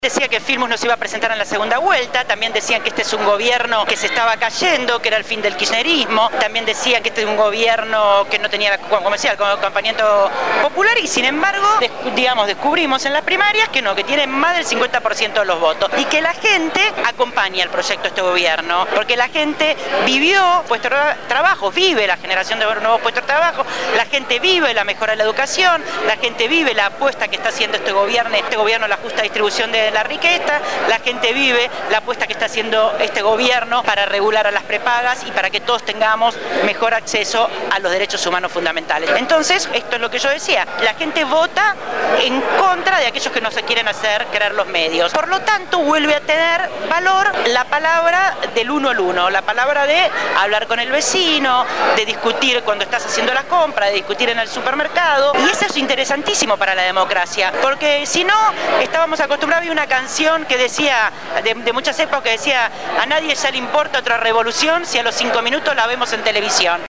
Decía que Filmus no se iba a presentar en la segunda vuelta, también decían que este es un gobierno que se estaba cayendo, que era el fin del kirchnerismo, también decían que este es un gobierno que no tenía, como decía, el acompañamiento popular, y sin embargo, descubrimos en las primarias que no, que tiene más del 50% de los votos, y que la gente acompaña el proyecto de este gobierno, porque la gente vivió puestos de trabajo, vive la generación de nuevos puestos de trabajo, la gente vive la mejora de la educación, la gente vive la apuesta que está haciendo este gobierno a la justa distribución de la riqueza, la gente vive la apuesta que está haciendo este gobierno para regular a las prepagas y para que todos tengamos mejor acceso a los derechos humanos fundamentales. Entonces, esto es lo que yo decía, la gente vota en contra de aquellos que no se quieren hacer creer los medios. Por lo tanto, vuelve a tener valor la palabra del uno al uno, la palabra de hablar con el vecino, de discutir cuando estás haciendo las compras, de discutir en el supermercado, y eso es interesantísimo para la democracia, porque si no, estábamos acostumbrados a una canción que decía, de muchas épocas, que decía: a nadie ya le importa otra revolución si a los 5 minutos la vemos en televisión.